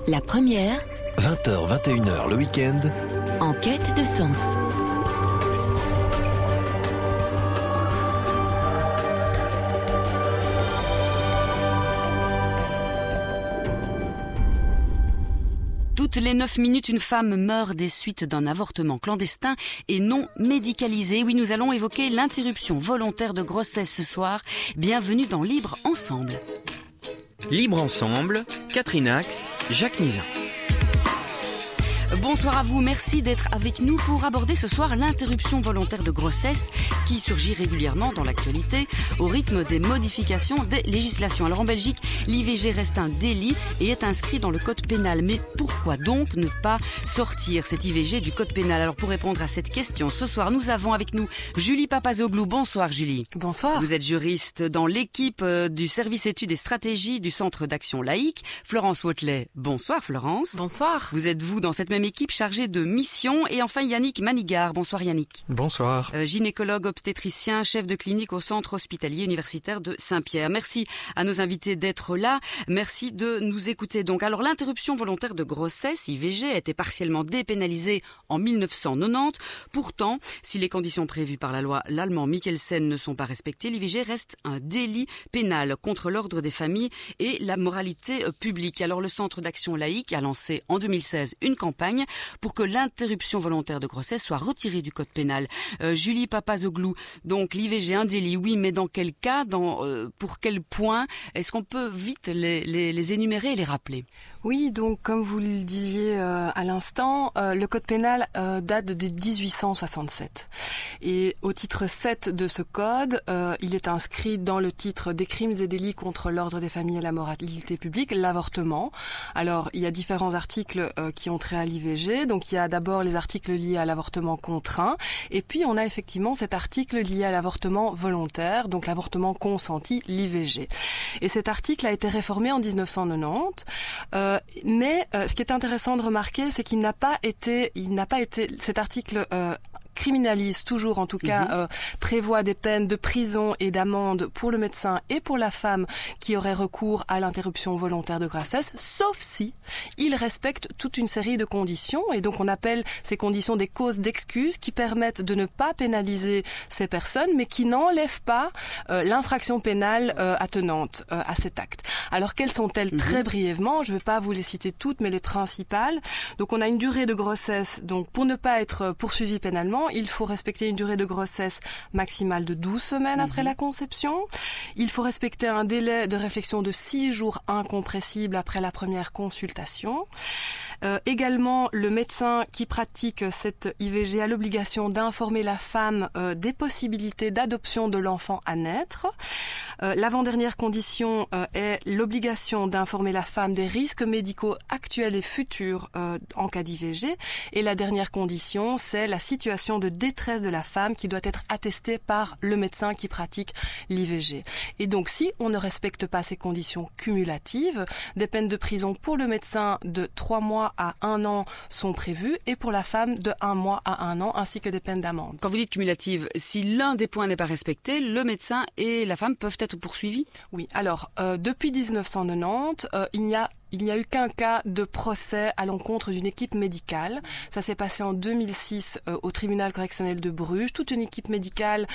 La première, 20h, 21h le week-end, en quête de sens. Toutes les 9 minutes, une femme meurt des suites d'un avortement clandestin et non médicalisé. Oui, nous allons évoquer l'interruption volontaire de grossesse ce soir. Bienvenue dans Libre Ensemble. Libre Ensemble, Catherine Ax, Jacques Nizan. Bonsoir à vous, merci d'être avec nous pour aborder ce soir l'interruption volontaire de grossesse qui surgit régulièrement dans l'actualité au rythme des modifications des législations. Alors en Belgique, l'IVG reste un délit et est inscrit dans le code pénal. Mais pourquoi donc ne pas sortir cet IVG du code pénal? Alors pour répondre à cette question, ce soir nous avons avec nous Julie Papazoglou. Bonsoir Julie. Bonsoir. Vous êtes juriste dans l'équipe du service études et stratégies du Centre d'action laïque. Florence Wautlet. Bonsoir Florence. Bonsoir. Vous êtes vous dans cette même équipe chargée de mission. Et enfin Yannick Manigard. Bonsoir Yannick. Bonsoir. Gynécologue obstétricien, chef de clinique au centre hospitalier universitaire de Saint-Pierre. Merci à nos invités d'être là. Merci de nous écouter. Donc, alors l'interruption volontaire de grossesse, IVG, a été partiellement dépénalisée en 1990. Pourtant, si les conditions prévues par la loi l'allemand Mikkelsen ne sont pas respectées, l'IVG reste un délit pénal contre l'ordre des familles et la moralité publique. Alors le Centre d'action laïque a lancé en 2016 une campagne pour que l'interruption volontaire de grossesse soit retirée du code pénal. Julie Papazoglou, donc l'IVG un délit, oui, mais dans quel cas, pour quel point? Est-ce qu'on peut vite les énumérer et les rappeler? Oui, donc comme vous le disiez à l'instant, le code pénal date de 1867. Et au titre 7 de ce code, il est inscrit dans le titre des crimes et délits contre l'ordre des familles et la moralité publique, l'avortement. Alors, il y a différents articles qui ont trait à l'IVG. Donc, il y a d'abord les articles liés à l'avortement contraint. Et puis, on a effectivement cet article lié à l'avortement volontaire, donc l'avortement consenti, l'IVG. Et cet article a été réformé en 1990. Mais ce qui est intéressant de remarquer, c'est qu'il n'a pas été, cet article criminalise toujours, en tout cas, prévoit des peines de prison et d'amende pour le médecin et pour la femme qui aurait recours à l'interruption volontaire de grossesse, sauf si il respecte toute une série de conditions. Et donc, on appelle ces conditions des causes d'excuse qui permettent de ne pas pénaliser ces personnes, mais qui n'enlèvent pas l'infraction pénale attenante à cet acte. Alors, quelles sont-elles? Très brièvement, je ne vais pas vous les citer toutes, mais les principales. Donc, on a une durée de grossesse. Donc, pour ne pas être poursuivi pénalement, il faut respecter une durée de grossesse maximale de 12 semaines après la conception. Il faut respecter un délai de réflexion de 6 jours incompressibles après la première consultation. Également, le médecin qui pratique cette IVG a l'obligation d'informer la femme des possibilités d'adoption de l'enfant à naître. L'avant-dernière condition est l'obligation d'informer la femme des risques médicaux actuels et futurs en cas d'IVG. Et la dernière condition, c'est la situation de détresse de la femme qui doit être attestée par le médecin qui pratique l'IVG. Et donc, si on ne respecte pas ces conditions cumulatives, des peines de prison pour le médecin de 3 mois à 1 an sont prévues et pour la femme de 1 mois à 1 an, ainsi que des peines d'amende. Quand vous dites cumulative, si l'un des points n'est pas respecté, le médecin et la femme peuvent être poursuivis? Oui. Alors, depuis 1990, il n'y a eu qu'un cas de procès à l'encontre d'une équipe médicale. Ça s'est passé en 2006 au tribunal correctionnel de Bruges. Toute une équipe médicale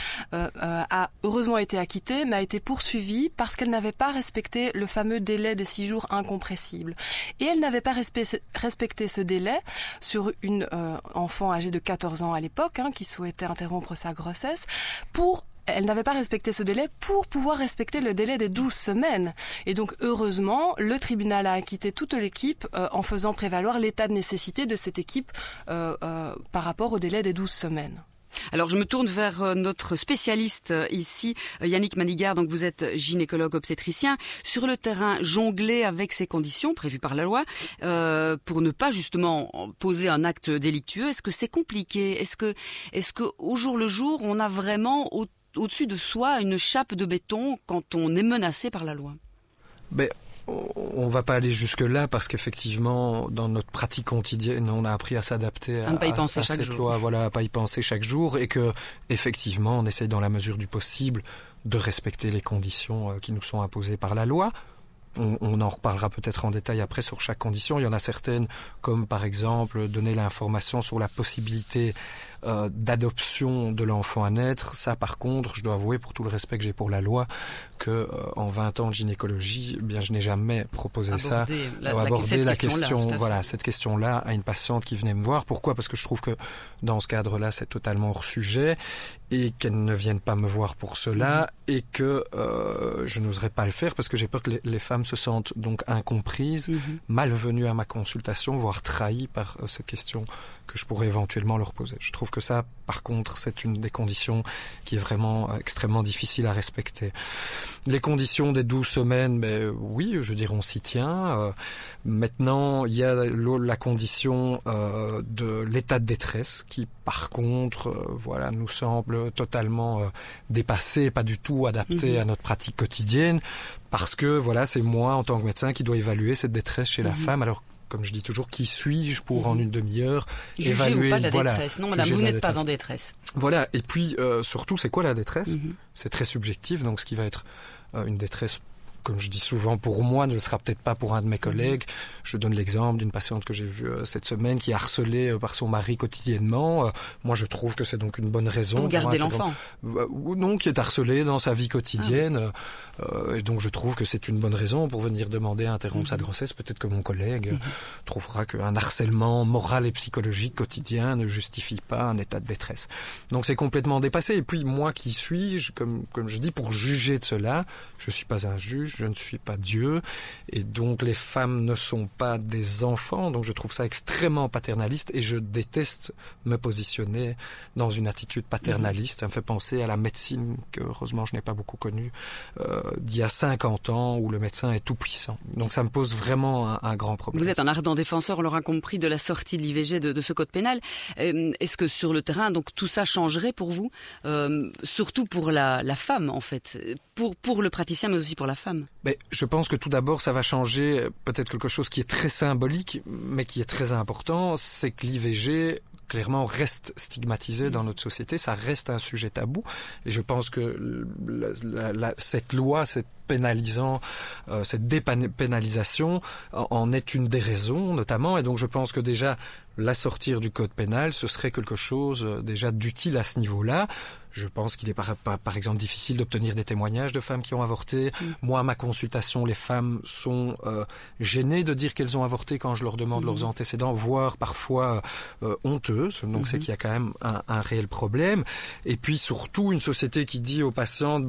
a heureusement été acquittée, mais a été poursuivie parce qu'elle n'avait pas respecté le fameux délai des 6 jours incompressibles. Et elle n'avait pas respecté ce délai sur une enfant âgée de 14 ans à l'époque, qui souhaitait interrompre sa grossesse, elle n'avait pas respecté ce délai pour pouvoir respecter le délai des 12 semaines. Et donc, heureusement, le tribunal a acquitté toute l'équipe en faisant prévaloir l'état de nécessité de cette équipe par rapport au délai des 12 semaines. Alors, je me tourne vers notre spécialiste ici, Yannick Manigard. Donc, vous êtes gynécologue obstétricien. Sur le terrain, jongler avec ces conditions prévues par la loi pour ne pas justement poser un acte délictueux. Est-ce que c'est compliqué? Est-ce que au jour le jour, on a vraiment au-dessus de soi une chape de béton quand on est menacé par la loi? On va pas aller jusque-là parce qu'effectivement, dans notre pratique quotidienne, on a appris à s'adapter à cette loi, à pas y penser chaque jour, et que effectivement, on essaye dans la mesure du possible de respecter les conditions qui nous sont imposées par la loi. on en reparlera peut-être en détail après sur chaque condition. Il y en a certaines, comme par exemple donner l'information sur la possibilité d'adoption de l'enfant à naître. Ça, par contre, je dois avouer, pour tout le respect que j'ai pour la loi, que en 20 ans de gynécologie, eh bien, je n'ai jamais proposé aborder la question, voilà, cette question-là à une patiente qui venait me voir. Pourquoi ? Parce que je trouve que dans ce cadre-là, c'est totalement hors sujet et qu'elle ne vienne pas me voir pour cela et que je n'oserais pas le faire parce que j'ai peur que les femmes se sentent donc incomprises, malvenues à ma consultation, voire trahies par ces questions que je pourrais éventuellement leur poser. Je trouve que ça, par contre, c'est une des conditions qui est vraiment extrêmement difficile à respecter. Les conditions des 12 semaines, oui, je veux dire, on s'y tient. Maintenant, il y a la condition de l'état de détresse qui, par contre, nous semble totalement dépassé, pas du tout adapté à notre pratique quotidienne, parce que c'est moi, en tant que médecin, qui dois évaluer cette détresse chez la femme. Alors, comme je dis toujours, qui suis-je pour en une demi-heure évaluer ou pas la détresse. Non, madame, vous n'êtes pas en détresse. Voilà, et puis surtout, c'est quoi la détresse ? C'est très subjectif, donc ce qui va être une détresse, comme je dis souvent, pour moi, ne le sera peut-être pas pour un de mes collègues. Je donne l'exemple d'une patiente que j'ai vue cette semaine qui est harcelée par son mari quotidiennement. Moi, je trouve que c'est donc une bonne raison. Pour garder l'enfant. Ou non, qui est harcelée dans sa vie quotidienne. Et donc, je trouve que c'est une bonne raison pour venir demander à interrompre sa grossesse. Peut-être que mon collègue trouvera qu'un harcèlement moral et psychologique quotidien ne justifie pas un état de détresse. Donc, c'est complètement dépassé. Et puis, moi, qui suis-je, comme je dis, pour juger de cela? Je suis pas un juge. Je ne suis pas Dieu, et donc les femmes ne sont pas des enfants, donc je trouve ça extrêmement paternaliste, et je déteste me positionner dans une attitude paternaliste. Ça me fait penser à la médecine, que heureusement je n'ai pas beaucoup connue, d'il y a 50 ans, où le médecin est tout puissant. Donc ça me pose vraiment un grand problème. Vous êtes un ardent défenseur, on l'aura compris, de la sortie de l'IVG de ce code pénal. Est-ce que sur le terrain, donc tout ça changerait pour vous, surtout pour la femme en fait, pour le praticien, mais aussi pour la femme? Mais je pense que tout d'abord, ça va changer peut-être quelque chose qui est très symbolique, mais qui est très important, c'est que l'IVG, clairement, reste stigmatisé dans notre société, ça reste un sujet tabou, et je pense que cette loi, cette dépénalisation en est une des raisons, notamment, et donc je pense que déjà, la sortir du code pénal, ce serait quelque chose déjà d'utile à ce niveau-là. Je pense qu'il est par exemple difficile d'obtenir des témoignages de femmes qui ont avorté. Moi, à ma consultation, les femmes sont gênées de dire qu'elles ont avorté quand je leur demande leurs antécédents, voire parfois honteuses. Donc c'est qu'il y a quand même un réel problème. Et puis surtout, une société qui dit aux patientes,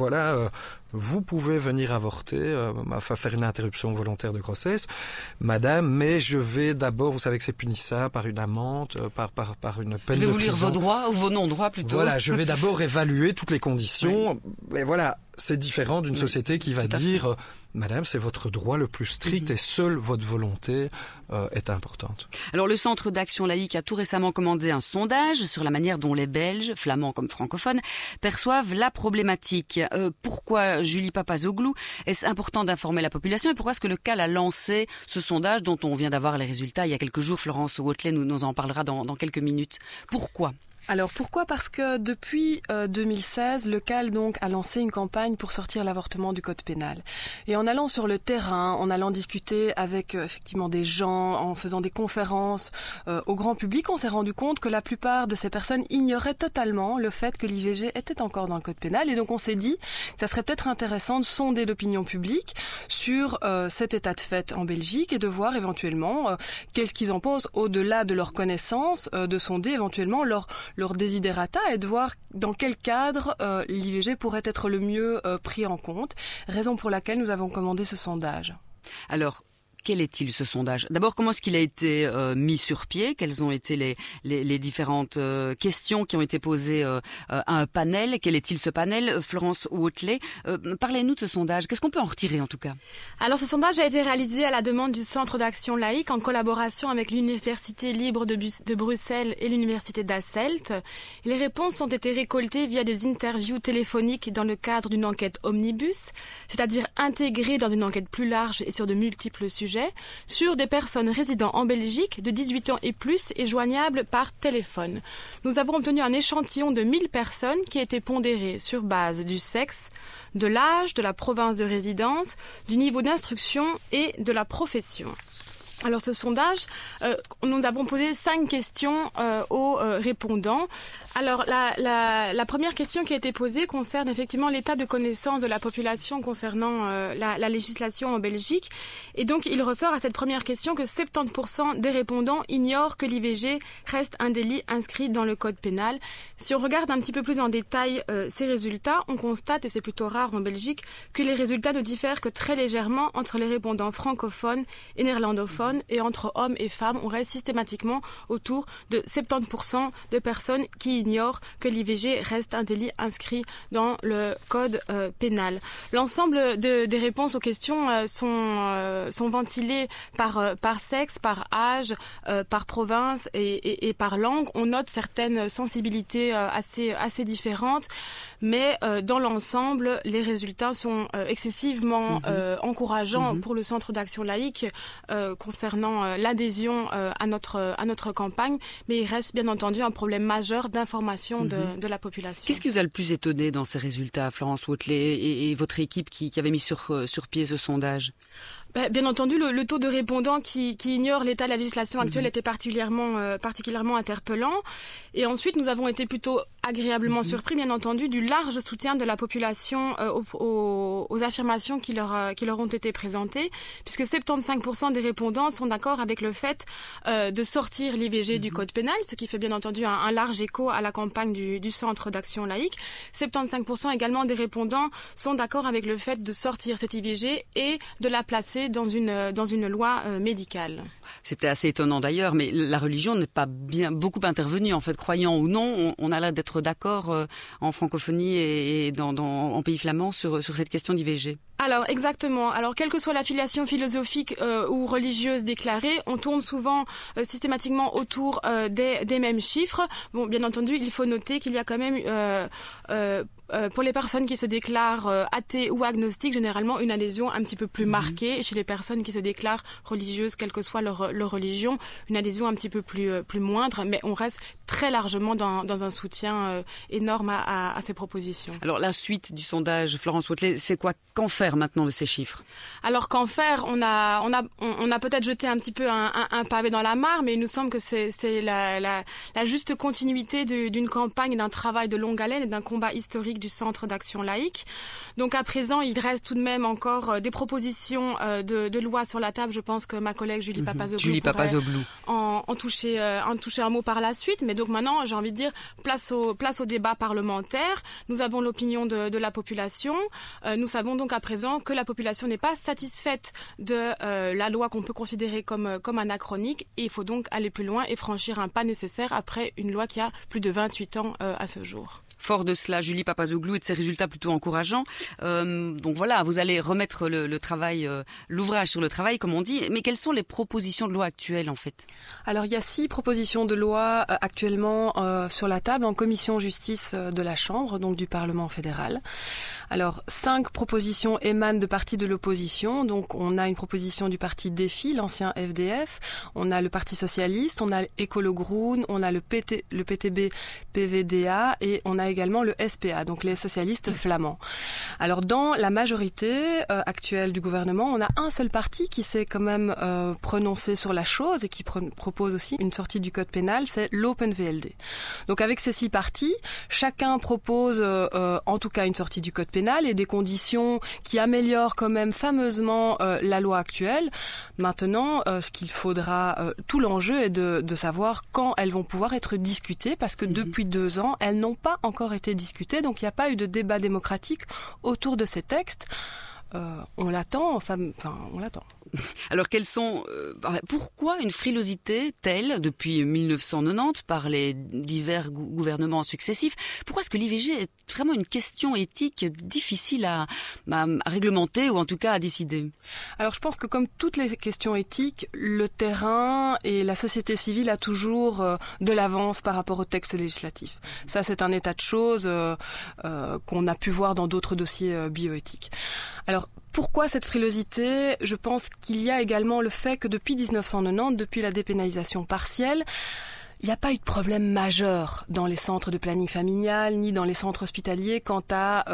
vous pouvez venir avorter, faire une interruption volontaire de grossesse, madame, mais je vais d'abord, vous savez que c'est puni ça par une amende, par une peine de prison. Je vais vous lire vos droits, ou vos non-droits plutôt. Voilà, je vais d'abord évaluer toutes les conditions. Oui. Et voilà, c'est différent d'une société qui va dire, madame, c'est votre droit le plus strict et seule votre volonté est importante. Alors le Centre d'action laïque a tout récemment commandé un sondage sur la manière dont les Belges, flamands comme francophones, perçoivent la problématique. Pourquoi, Julie Papazoglou, est-ce important d'informer la population, et pourquoi est-ce que le CAL a lancé ce sondage dont on vient d'avoir les résultats il y a quelques jours? Florence Wautlet nous en parlera dans quelques minutes. Pourquoi ? Alors pourquoi ? Parce que depuis 2016, le CAL donc a lancé une campagne pour sortir l'avortement du code pénal. Et en allant sur le terrain, en allant discuter avec effectivement des gens, en faisant des conférences au grand public, on s'est rendu compte que la plupart de ces personnes ignoraient totalement le fait que l'IVG était encore dans le code pénal. Et donc on s'est dit que ça serait peut-être intéressant de sonder l'opinion publique sur cet état de fait en Belgique et de voir éventuellement qu'est-ce qu'ils en pensent au-delà de leur connaissance, de sonder éventuellement leur desiderata et de voir dans quel cadre l'IVG pourrait être le mieux pris en compte, raison pour laquelle nous avons commandé ce sondage. Alors, quel est-il ce sondage ? D'abord, comment est-ce qu'il a été mis sur pied ? Quelles ont été les différentes questions qui ont été posées à un panel ? Quel est-il ce panel ? Florence Wautlet, parlez-nous de ce sondage. Qu'est-ce qu'on peut en retirer en tout cas ? Alors ce sondage a été réalisé à la demande du Centre d'action laïque en collaboration avec l'Université libre de Bruxelles et l'Université d'Asselt. Les réponses ont été récoltées via des interviews téléphoniques dans le cadre d'une enquête omnibus, c'est-à-dire intégrée dans une enquête plus large et sur de multiples sujets sujet sur des personnes résidant en Belgique de 18 ans et plus et joignables par téléphone. Nous avons obtenu un échantillon de 1000 personnes qui a été pondéré sur base du sexe, de l'âge, de la province de résidence, du niveau d'instruction et de la profession. Alors ce sondage, nous avons posé 5 questions aux répondants. Alors la première question qui a été posée concerne effectivement l'état de connaissance de la population concernant la législation en Belgique. Et donc il ressort à cette première question que 70% des répondants ignorent que l'IVG reste un délit inscrit dans le code pénal. Si on regarde un petit peu plus en détail ces résultats, on constate, et c'est plutôt rare en Belgique, que les résultats ne diffèrent que très légèrement entre les répondants francophones et néerlandophones. Et entre hommes et femmes, on reste systématiquement autour de 70% de personnes qui ignorent que l'IVG reste un délit inscrit dans le code pénal. L'ensemble des réponses aux questions sont ventilées par sexe, par âge, par province et par langue. On note certaines sensibilités assez différentes, mais dans l'ensemble, les résultats sont excessivement encourageants pour le Centre d'action laïque concernant l'adhésion à notre campagne, mais il reste bien entendu un problème majeur d'information de la population. Qu'est-ce qui vous a le plus étonné dans ces résultats, Florence Wathelet, et votre équipe qui avait mis sur pied ce sondage ? Bien entendu, le taux de répondants qui ignorent l'état de la législation actuelle était particulièrement interpellant. Et ensuite, nous avons été plutôt agréablement surpris, bien entendu, du large soutien de la population aux affirmations qui leur ont été présentées, puisque 75% des répondants sont d'accord avec le fait de sortir l'IVG du code pénal, ce qui fait bien entendu un large écho à la campagne du Centre d'action laïque. 75% également des répondants sont d'accord avec le fait de sortir cette IVG et de la placer dans une loi médicale. C'était assez étonnant d'ailleurs, mais la religion n'est pas beaucoup intervenue en fait, croyant ou non. On a l'air d'être d'accord en francophonie et en pays flamand sur cette question d'IVG. Alors exactement. Alors quelle que soit la filiation philosophique ou religieuse déclarée, on tourne souvent systématiquement autour des mêmes chiffres. Bon, bien entendu, il faut noter qu'il y a quand même pour les personnes qui se déclarent athées ou agnostiques, généralement une adhésion un petit peu plus marquée. Et chez les personnes qui se déclarent religieuses, quelle que soit leur religion, une adhésion un petit peu plus moindre, mais on reste très largement dans un soutien énorme à ces propositions. Alors la suite du sondage, Florence Wathelet, c'est quoi? Qu'en faire maintenant de ces chiffres? Alors qu'en faire, on a peut-être jeté un petit peu un pavé dans la mare, mais il nous semble que c'est la juste continuité d'une campagne, d'un travail de longue haleine et d'un combat historique du Centre d'action laïque. Donc à présent, il reste tout de même encore des propositions de loi sur la table. Je pense que ma collègue Julie Papazoglou en toucher un mot par la suite. Mais donc maintenant, j'ai envie de dire, place au débat parlementaire. Nous avons l'opinion de la population. Nous savons donc à présent que la population n'est pas satisfaite de la loi qu'on peut considérer comme anachronique. Et il faut donc aller plus loin et franchir un pas nécessaire après une loi qui a plus de 28 ans à ce jour. Fort de cela, Julie Papazoglou, et de ses résultats plutôt encourageants. Donc voilà, vous allez remettre le travail, l'ouvrage sur le travail, comme on dit. Mais quelles sont les propositions de loi actuelles, en fait? Alors, il y a 6 propositions de loi actuellement sur la table en commission justice de la Chambre, donc du Parlement fédéral. Alors, 5 propositions émanent de partis de l'opposition. Donc, on a une proposition du parti Défi, l'ancien FDF. On a le Parti socialiste, on a Écolo-Groen, on a le PTB-PVDA et on a également le SPA, donc les socialistes flamands. Alors, dans la majorité actuelle du gouvernement, on a un seul parti qui s'est quand même prononcé sur la chose et qui propose aussi une sortie du code pénal, c'est l'Open VLD. Donc, avec ces 6 partis, chacun propose en tout cas une sortie du code pénal et des conditions qui améliorent quand même fameusement la loi actuelle. Maintenant, ce qu'il faudra, tout l'enjeu est de savoir quand elles vont pouvoir être discutées, parce que depuis 2 ans, elles n'ont pas encore été discutées, donc il n'y a pas eu de débat démocratique autour de ces textes. On l'attend, on l'attend. Alors pourquoi une frilosité telle depuis 1990 par les divers gouvernements successifs? Pourquoi est-ce que l'IVG est vraiment une question éthique difficile à réglementer ou en tout cas à décider? Alors je pense que comme toutes les questions éthiques, le terrain et la société civile a toujours de l'avance par rapport au texte législatif. Ça, c'est un état de choses qu'on a pu voir dans d'autres dossiers bioéthiques. Alors Pourquoi cette frilosité ? Je pense qu'il y a également le fait que depuis 1990, depuis la dépénalisation partielle, il n'y a pas eu de problème majeur dans les centres de planning familial ni dans les centres hospitaliers quant à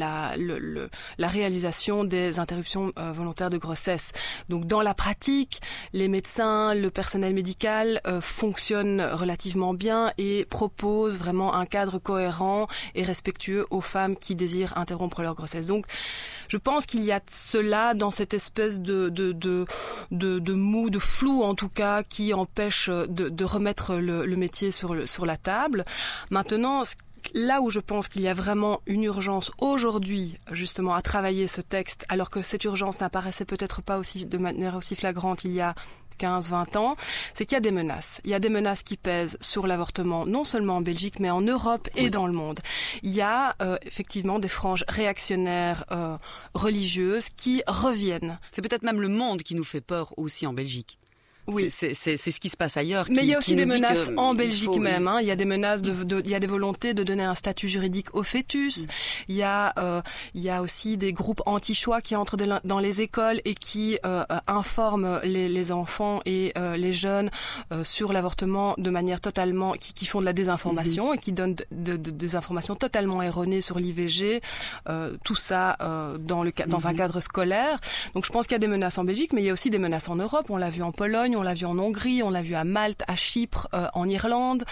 la réalisation des interruptions volontaires de grossesse. Donc dans la pratique, les médecins, le personnel médical fonctionnent relativement bien et proposent vraiment un cadre cohérent et respectueux aux femmes qui désirent interrompre leur grossesse. Donc je pense qu'il y a cela dans cette espèce de mou, de flou en tout cas, qui empêche de remettre le métier sur la table. Maintenant, là où je pense qu'il y a vraiment une urgence aujourd'hui, justement, à travailler ce texte, alors que cette urgence n'apparaissait peut-être pas aussi de manière aussi flagrante il y a 15-20 ans, c'est qu'il y a des menaces. Il y a des menaces qui pèsent sur l'avortement, non seulement en Belgique, mais en Europe et dans le monde. Il y a effectivement des franges réactionnaires religieuses qui reviennent. C'est peut-être même le monde qui nous fait peur aussi en Belgique. Oui. C'est ce qui se passe ailleurs. Mais il y a aussi des menaces en Belgique même. Il y a des menaces il y a des volontés de donner un statut juridique au fœtus. Il y a aussi des groupes anti-choix qui entrent dans les écoles et qui informent les enfants et les jeunes sur l'avortement de manière totalement, qui font de la désinformation et qui donnent des informations totalement erronées sur l'IVG. Tout ça dans un cadre scolaire. Donc je pense qu'il y a des menaces en Belgique, mais il y a aussi des menaces en Europe. On l'a vu en Pologne. On l'a vu en Hongrie, on l'a vu à Malte, à Chypre, en Irlande.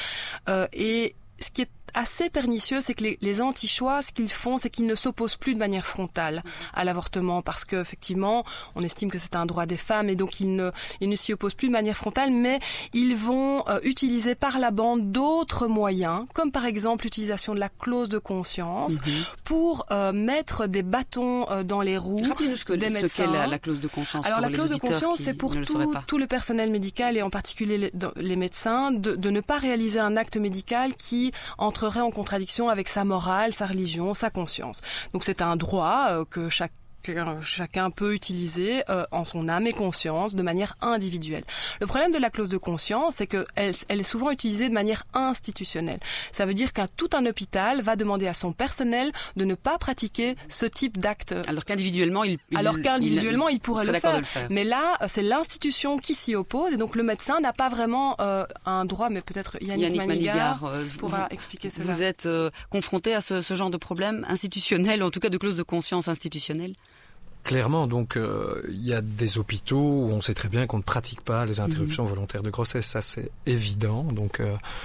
Et ce qui est assez pernicieux, c'est que les anti-choix, ce qu'ils font, c'est qu'ils ne s'opposent plus de manière frontale à l'avortement, parce que effectivement, on estime que c'est un droit des femmes, et donc ils ne s'y opposent plus de manière frontale, mais ils vont utiliser par la bande d'autres moyens, comme par exemple l'utilisation de la clause de conscience, pour mettre des bâtons dans les roues des médecins. Ce qu'est la clause de conscience. Alors pour la clause les de conscience, c'est pour tout le personnel médical et en particulier les médecins de ne pas réaliser un acte médical qui entrerait en contradiction avec sa morale, sa religion, sa conscience. Donc c'est un droit que chacun peut utiliser en son âme et conscience de manière individuelle. Le problème de la clause de conscience, c'est qu'elle est souvent utilisée de manière institutionnelle. Ça veut dire tout un hôpital va demander à son personnel de ne pas pratiquer ce type d'acte. Alors qu'individuellement, il pourrait le faire. Mais là, c'est l'institution qui s'y oppose et donc le médecin n'a pas vraiment un droit, mais peut-être Yannick Manigard pourra expliquer cela. Vous êtes confronté à ce genre de problème institutionnel, en tout cas de clause de conscience institutionnelle? Clairement, donc il y a des hôpitaux où on sait très bien qu'on ne pratique pas les interruptions volontaires de grossesse, ça c'est évident, donc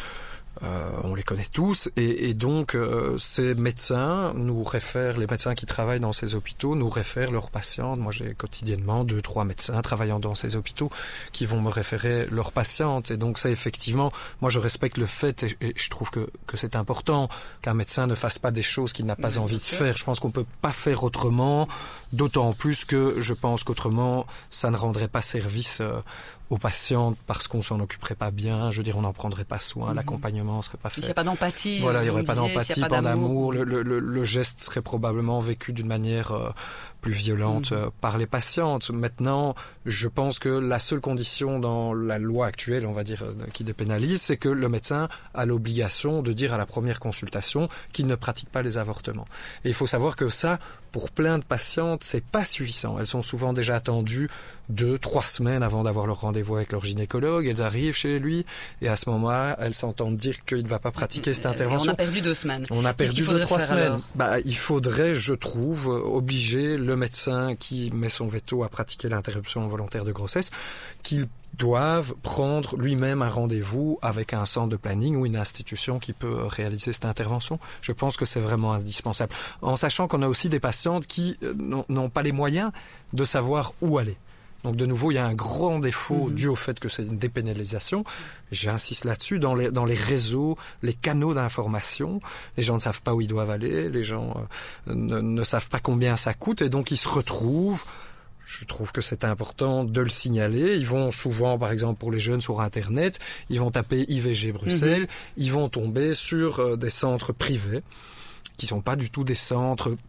on les connaît tous, et donc ces médecins nous réfèrent, les médecins qui travaillent dans ces hôpitaux nous réfèrent leurs patientes. Moi j'ai quotidiennement 2-3 médecins travaillant dans ces hôpitaux qui vont me référer leurs patientes, et donc ça effectivement, moi je respecte le fait et je trouve que c'est important qu'un médecin ne fasse pas des choses qu'il n'a pas envie de faire. Je pense qu'on peut pas faire autrement, d'autant plus que je pense qu'autrement ça ne rendrait pas service aux patientes parce qu'on s'en occuperait pas bien, je veux dire on n'en prendrait pas soin, l'accompagnement serait pas fait. Il n'y a pas d'empathie. Voilà, il n'y aurait pas d'empathie, pas d'amour, le geste serait probablement vécu d'une manière plus violente par les patientes. Maintenant, je pense que la seule condition dans la loi actuelle, on va dire, qui dépénalise, c'est que le médecin a l'obligation de dire à la première consultation qu'il ne pratique pas les avortements. Et il faut savoir que ça, pour plein de patientes, c'est pas suffisant. Elles sont souvent déjà attendues 2-3 semaines avant d'avoir leur rendez-vous avec leur gynécologue. Elles arrivent chez lui et à ce moment-là, elles s'entendent dire qu'il ne va pas pratiquer cette intervention. On a perdu 2 semaines. On a perdu 2-3 semaines. Il faudrait, je trouve, obliger le médecin qui met son veto à pratiquer l'interruption volontaire de grossesse, qu'il doivent prendre lui-même un rendez-vous avec un centre de planning ou une institution qui peut réaliser cette intervention. Je pense que c'est vraiment indispensable. En sachant qu'on a aussi des patientes qui n'ont pas les moyens de savoir où aller. Donc de nouveau, il y a un grand défaut dû au fait que c'est une dépénalisation. J'insiste là-dessus, dans les réseaux, les canaux d'information, les gens ne savent pas où ils doivent aller, les gens ne savent pas combien ça coûte et donc ils se retrouvent. Je trouve que c'est important de le signaler. Ils vont souvent, par exemple pour les jeunes sur Internet, ils vont taper IVG Bruxelles, ils vont tomber sur des centres privés qui sont pas du tout des centres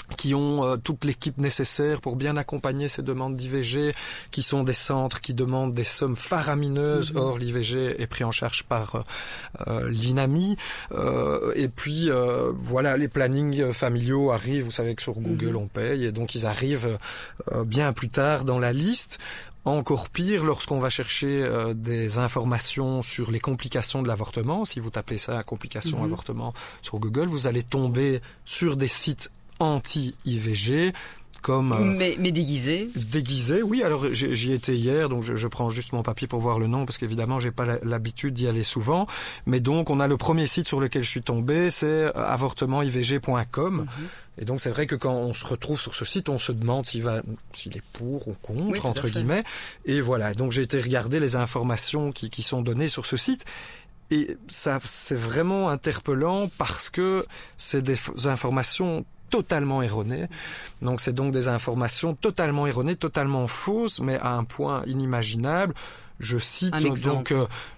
qui ont toute l'équipe nécessaire pour bien accompagner ces demandes d'IVG, qui sont des centres qui demandent des sommes faramineuses. Or, l'IVG est pris en charge par l'INAMI. Et puis, voilà, les plannings familiaux arrivent. Vous savez que sur Google, on paye. Et donc, ils arrivent bien plus tard dans la liste. Encore pire, lorsqu'on va chercher des informations sur les complications de l'avortement. Si vous tapez ça, complications avortement sur Google, vous allez tomber sur des sites anti-IVG, comme... Mais déguisé. Déguisé, oui. Alors, j'y étais hier, donc je prends juste mon papier pour voir le nom, parce qu'évidemment, j'ai pas l'habitude d'y aller souvent. Mais donc, on a le premier site sur lequel je suis tombé, c'est avortementivg.com. Et donc, c'est vrai que quand on se retrouve sur ce site, on se demande s'il est pour ou contre, entre guillemets. Et voilà. Donc, j'ai été regarder les informations qui sont données sur ce site. Et ça, c'est vraiment interpellant parce que c'est des informations totalement erronées. Donc c'est donc des informations totalement erronées, totalement fausses, mais à un point inimaginable. Je cite donc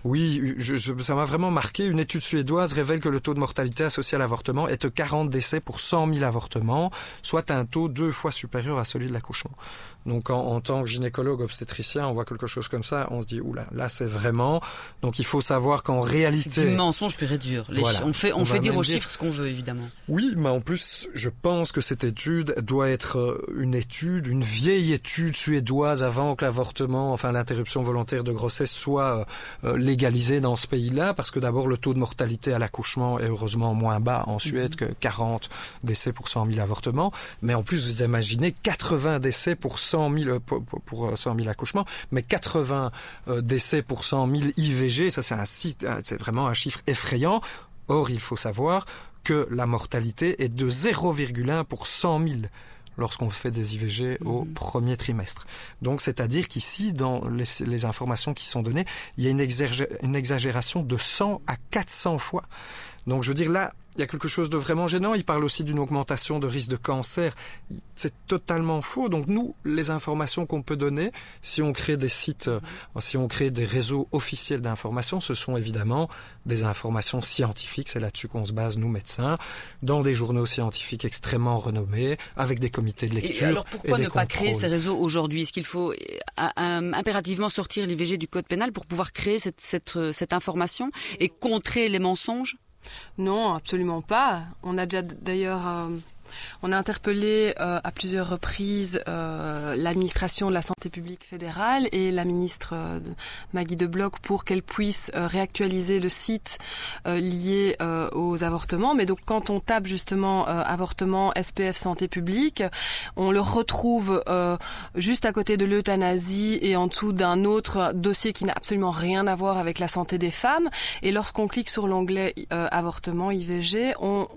ça m'a vraiment marqué. Une étude suédoise révèle que le taux de mortalité associé à l'avortement est de 40 décès pour 100 000 avortements, soit un taux 2 fois supérieur à celui de l'accouchement. Donc en tant que gynécologue obstétricien, on voit quelque chose comme ça, on se dit oula, là c'est vraiment. Donc il faut savoir qu'en réalité, c'est du mensonge pur et dur. On fait dire aux chiffres ce qu'on veut, évidemment. Oui, mais en plus, je pense que cette étude doit être une vieille étude suédoise avant que l'avortement, enfin l'interruption volontaire de grossesse soit légalisée dans ce pays-là, parce que d'abord le taux de mortalité à l'accouchement est heureusement moins bas en Suède que 40 décès pour 100 000 avortements, mais en plus vous imaginez 80 décès pour 100 000 accouchements, mais 80 décès pour 100 000 IVG, ça c'est vraiment un chiffre effrayant. Or, il faut savoir que la mortalité est de 0,1 pour 100 000 lorsqu'on fait des IVG au premier trimestre. Donc, c'est-à-dire qu'ici, dans les informations qui sont données, il y a une exagération de 100 à 400 fois. Donc, je veux dire, là, il y a quelque chose de vraiment gênant. Il parle aussi d'une augmentation de risque de cancer. C'est totalement faux. Donc nous, les informations qu'on peut donner, si on crée des sites, si on crée des réseaux officiels d'information, ce sont évidemment des informations scientifiques. C'est là-dessus qu'on se base, nous médecins, dans des journaux scientifiques extrêmement renommés, avec des comités de lecture. Et alors pourquoi ne pas créer ces réseaux aujourd'hui? Est-ce qu'il faut impérativement sortir l'IVG du code pénal pour pouvoir créer cette information et contrer les mensonges? Non, absolument pas. On a déjà d'ailleurs... On a interpellé à plusieurs reprises l'administration de la santé publique fédérale et la ministre Maggie De Bloch pour qu'elle puisse réactualiser le site lié aux avortements. Mais donc quand on tape justement avortement SPF santé publique, on le retrouve juste à côté de l'euthanasie et en dessous d'un autre dossier qui n'a absolument rien à voir avec la santé des femmes. Et lorsqu'on clique sur l'onglet avortement IVG,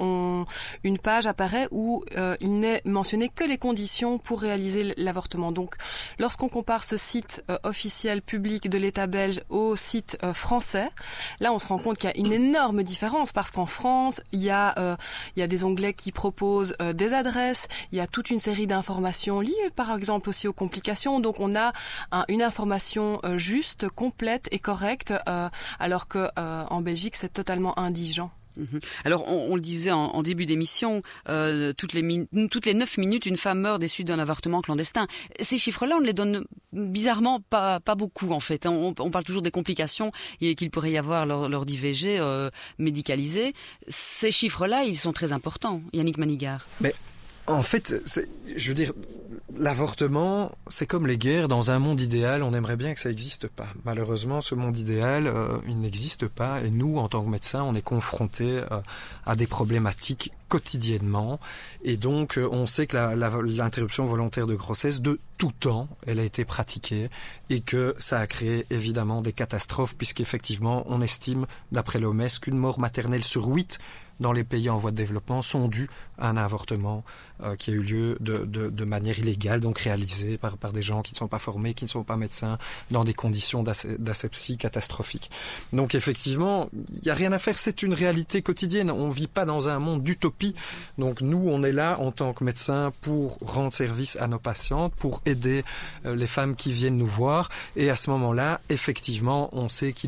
une page apparaît où il n'est mentionné que les conditions pour réaliser l'avortement. Donc, lorsqu'on compare ce site officiel public de l'État belge au site français, là, on se rend compte qu'il y a une énorme différence parce qu'en France, il y a des onglets qui proposent des adresses, il y a toute une série d'informations liées, par exemple, aussi aux complications. Donc, on a une information juste, complète et correcte, alors que en Belgique, c'est totalement indigent. Alors, on le disait en début d'émission, toutes les 9 minutes, une femme meurt des suites d'un avortement clandestin. Ces chiffres-là, on ne les donne bizarrement pas beaucoup, en fait. On parle toujours des complications qu'il pourrait y avoir lors d'IVG médicalisées. Ces chiffres-là, ils sont très importants. Yannick Manigard. Mais en fait, je veux dire, l'avortement, c'est comme les guerres. Dans un monde idéal, on aimerait bien que ça n'existe pas. Malheureusement, ce monde idéal, il n'existe pas. Et nous, en tant que médecins, on est confrontés à des problématiques quotidiennement. Et donc, on sait que l'interruption volontaire de grossesse, de tout temps, elle a été pratiquée et que ça a créé évidemment des catastrophes puisqu'effectivement, on estime, d'après l'OMS, qu'une mort maternelle sur 8 dans les pays en voie de développement sont dus à un avortement qui a eu lieu de manière illégale, donc réalisé par des gens qui ne sont pas formés, qui ne sont pas médecins, dans des conditions d'asepsie catastrophiques. Donc effectivement, il n'y a rien à faire, c'est une réalité quotidienne. On ne vit pas dans un monde d'utopie. Donc nous, on est là en tant que médecins pour rendre service à nos patientes, pour aider les femmes qui viennent nous voir. Et à ce moment-là, effectivement, on sait qu'il est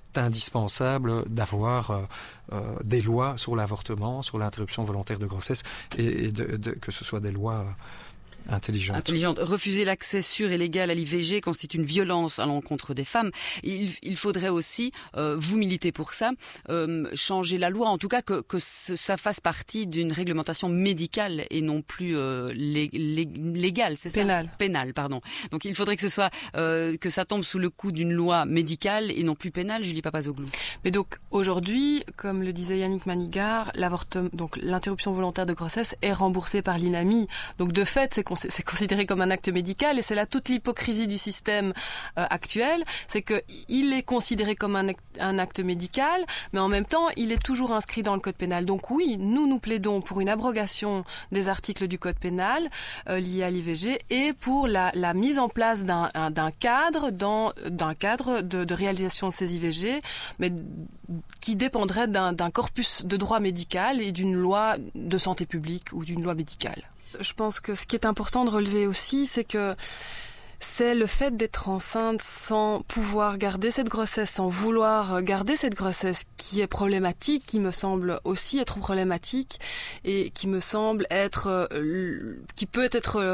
indispensable d'avoir des lois sur l'avortement, sur l'interruption volontaire de grossesse et que ce soit des lois intelligente. Refuser l'accès sûr et légal à l'IVG constitue une violence à l'encontre des femmes. Il faudrait aussi, vous militez pour ça, changer la loi, en tout cas que ça fasse partie d'une réglementation médicale et non plus légale, c'est ça ? Pénale, pardon. Donc il faudrait que ce soit que ça tombe sous le coup d'une loi médicale et non plus pénale, Julie Papazoglou. Mais donc aujourd'hui, comme le disait Yannick Manigar, donc l'interruption volontaire de grossesse est remboursée par l'INAMI. Donc de fait, c'est considéré comme un acte médical et c'est là toute l'hypocrisie du système actuel, c'est que il est considéré comme un acte médical, mais en même temps, il est toujours inscrit dans le code pénal. Donc oui, nous plaidons pour une abrogation des articles du code pénal liés à l'IVG et pour la mise en place d'un cadre de réalisation de ces IVG, mais qui dépendrait d'un corpus de droit médical et d'une loi de santé publique ou d'une loi médicale. Je pense que ce qui est important de relever aussi, c'est que c'est le fait d'être enceinte sans pouvoir garder cette grossesse, sans vouloir garder cette grossesse qui est problématique, qui me semble aussi être problématique et qui me semble être, qui peut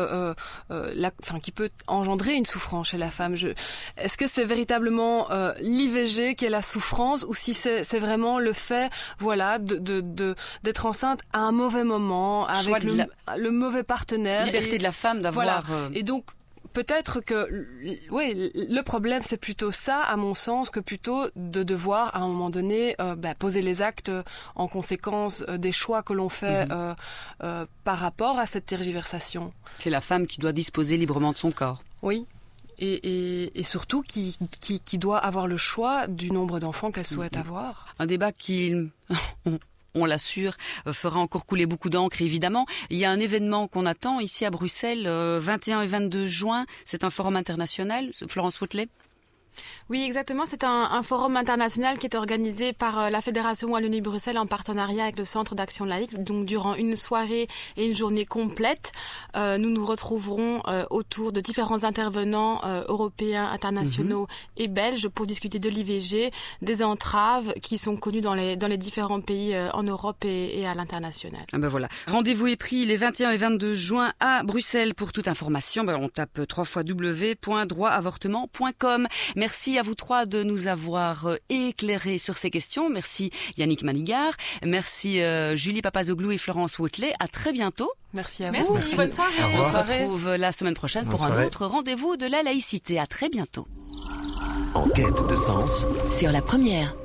engendrer une souffrance chez la femme. Est-ce que c'est véritablement l'IVG qui est la souffrance ou si c'est vraiment le fait, voilà, d'être enceinte à un mauvais moment avec le mauvais partenaire. Liberté de la femme d'avoir. Voilà. Et donc peut-être que, oui, le problème c'est plutôt ça, à mon sens, que plutôt de devoir à un moment donné poser les actes en conséquence des choix que l'on fait par rapport à cette tergiversation. C'est la femme qui doit disposer librement de son corps. Oui. Et surtout qui doit avoir le choix du nombre d'enfants qu'elle souhaite avoir. Un débat qui on l'assure, fera encore couler beaucoup d'encre, évidemment. Il y a un événement qu'on attend ici à Bruxelles, 21 et 22 juin. C'est un forum international. Florence Wautelet. Oui, exactement. C'est un forum international qui est organisé par la Fédération Wallonie-Bruxelles en partenariat avec le Centre d'action laïque. Donc, durant une soirée et une journée complète, nous nous retrouverons autour de différents intervenants européens, internationaux et belges pour discuter de l'IVG, des entraves qui sont connues dans les différents pays en Europe et à l'international. Ah ben voilà. Rendez-vous est pris les 21 et 22 juin à Bruxelles. Pour toute information, on tape www.droitavortement.com. Merci à vous trois de nous avoir éclairés sur ces questions. Merci Yannick Manigar. Merci Julie Papazoglou et Florence Wautelet. À très bientôt. Merci à vous. Merci. Bonne soirée. On se retrouve la semaine prochaine pour un autre rendez-vous de la laïcité. À très bientôt. En quête de sens sur la première.